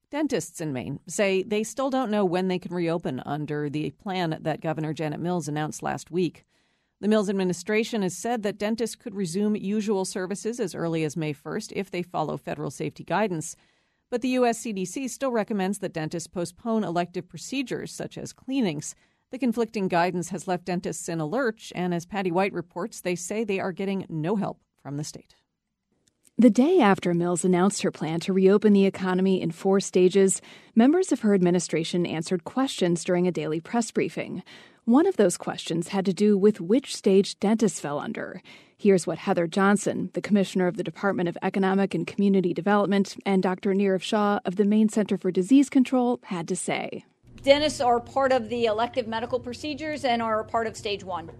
Dentists in Maine say they still don't know when they can reopen under the plan that Governor Janet Mills announced last week. The Mills administration has said that dentists could resume usual services as early as May 1st if they follow federal safety guidance. But the U.S. CDC still recommends that dentists postpone elective procedures such as cleanings. The conflicting guidance has left dentists in a lurch, and as Patty White reports, they say they are getting no help from the state. The day after Mills announced her plan to reopen the economy in 4 stages, members of her administration answered questions during a daily press briefing. One of those questions had to do with which stage dentists fell under. Here's what Heather Johnson, the commissioner of the Department of Economic and Community Development, and Dr. Nirav Shah of the Maine Center for Disease Control had to say. Dentists are part of the elective medical procedures and are part of stage 1.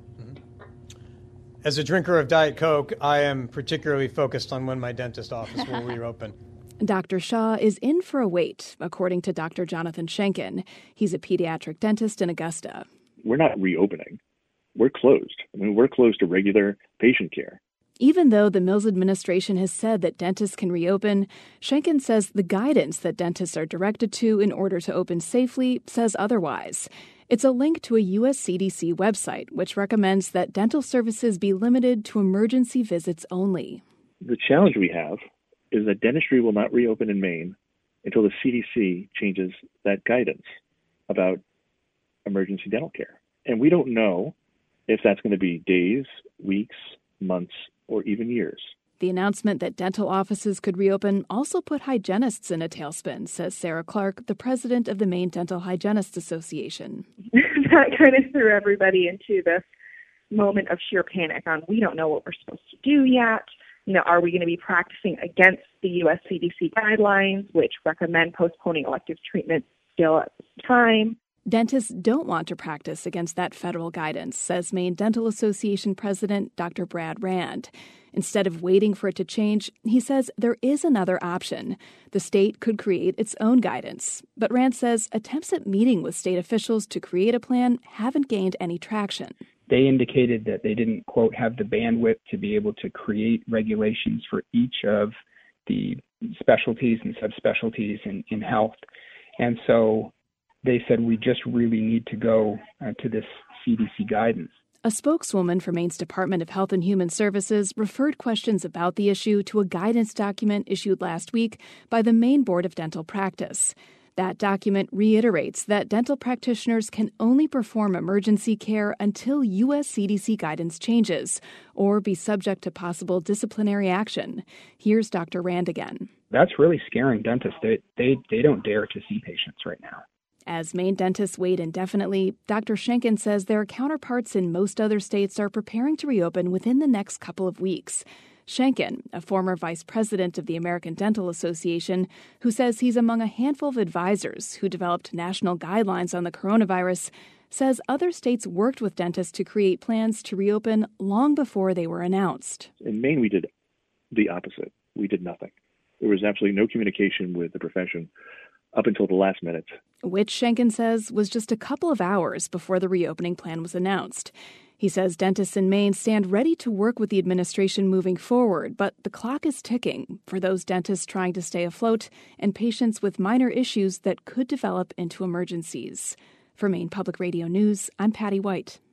As a drinker of Diet Coke, I am particularly focused on when my dentist office will reopen. Dr. Shah is in for a wait, according to Dr. Jonathan Schenken. He's a pediatric dentist in Augusta. We're not reopening. We're closed. We're closed to regular patient care. Even though the Mills administration has said that dentists can reopen, Schenken says the guidance that dentists are directed to in order to open safely says otherwise. It's a link to a U.S. CDC website, which recommends that dental services be limited to emergency visits only. The challenge we have is that dentistry will not reopen in Maine until the CDC changes that guidance about emergency dental care. And we don't know if that's going to be days, weeks, months, or even years. The announcement that dental offices could reopen also put hygienists in a tailspin, says Sarah Clark, the president of the Maine Dental Hygienists Association. That kind of threw everybody into this moment of sheer panic on we don't know what we're supposed to do yet. Are we going to be practicing against the U.S. CDC guidelines, which recommend postponing elective treatments still at this time? Dentists don't want to practice against that federal guidance, says Maine Dental Association President Dr. Brad Rand. Instead of waiting for it to change, he says there is another option. The state could create its own guidance. But Rand says attempts at meeting with state officials to create a plan haven't gained any traction. They indicated that they didn't, quote, have the bandwidth to be able to create regulations for each of the specialties and subspecialties in health. And so they said we just really need to go to this CDC guidance. A spokeswoman for Maine's Department of Health and Human Services referred questions about the issue to a guidance document issued last week by the Maine Board of Dental Practice. That document reiterates that dental practitioners can only perform emergency care until U.S. CDC guidance changes or be subject to possible disciplinary action. Here's Dr. Rand again. That's really scaring dentists. They don't dare to see patients right now. As Maine dentists wait indefinitely, Dr. Schenken says their counterparts in most other states are preparing to reopen within the next couple of weeks. Schenken, a former vice president of the American Dental Association, who says he's among a handful of advisors who developed national guidelines on the coronavirus, says other states worked with dentists to create plans to reopen long before they were announced. In Maine, we did the opposite. We did nothing. There was absolutely no communication with the profession up until the last minute. Which Schenken says was just a couple of hours before the reopening plan was announced. He says dentists in Maine stand ready to work with the administration moving forward, but the clock is ticking for those dentists trying to stay afloat and patients with minor issues that could develop into emergencies. For Maine Public Radio News, I'm Patty White.